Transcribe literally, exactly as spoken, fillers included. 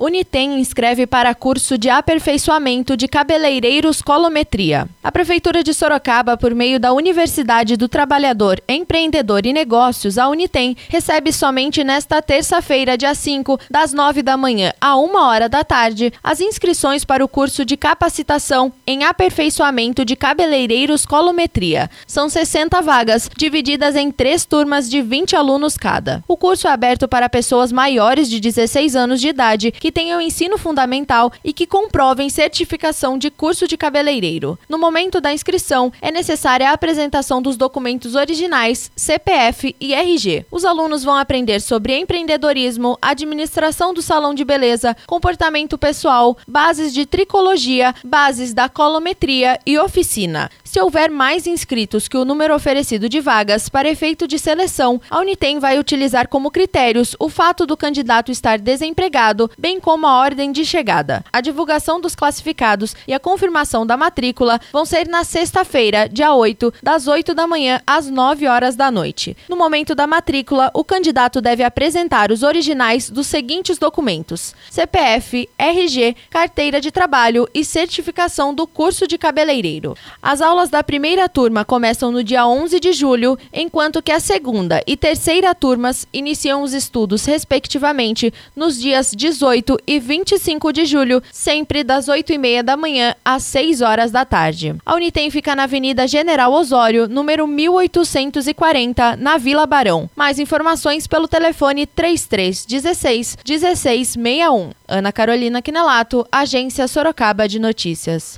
Unitem inscreve para curso de aperfeiçoamento de cabeleireiros colometria. A Prefeitura de Sorocaba, por meio da Universidade do Trabalhador, Empreendedor e Negócios, a Unitem, recebe somente nesta terça-feira, dia cinco, das nove da manhã a uma hora da tarde, as inscrições para o curso de capacitação em aperfeiçoamento de cabeleireiros colometria. São sessenta vagas, divididas em três turmas de vinte alunos cada. O curso é aberto para pessoas maiores de dezesseis anos de idade que tenham ensino fundamental e que comprovem certificação de curso de cabeleireiro. No momento da inscrição, é necessária a apresentação dos documentos originais, C P F e R G. Os alunos vão aprender sobre empreendedorismo, administração do salão de beleza, comportamento pessoal, bases de tricologia, bases da colometria e oficina. Se houver mais inscritos que o número oferecido de vagas para efeito de seleção, a Unitem vai utilizar como critérios o fato do candidato estar desempregado, bem como a ordem de chegada. A divulgação dos classificados e a confirmação da matrícula vão ser na sexta-feira, dia oito, das oito da manhã às nove horas da noite. No momento da matrícula, o candidato deve apresentar os originais dos seguintes documentos: C P F, R G, carteira de trabalho e certificação do curso de cabeleireiro. As aulas da primeira turma começam no dia onze de julho, enquanto que a segunda e terceira turmas iniciam os estudos, respectivamente, nos dias dezoito e vinte e cinco de julho, sempre das oito e meia da manhã às seis horas da tarde. A Unitem fica na Avenida General Osório, número mil oitocentos e quarenta, na Vila Barão. Mais informações pelo telefone três três um seis, um seis seis um. Ana Carolina Quinelato, Agência Sorocaba de Notícias.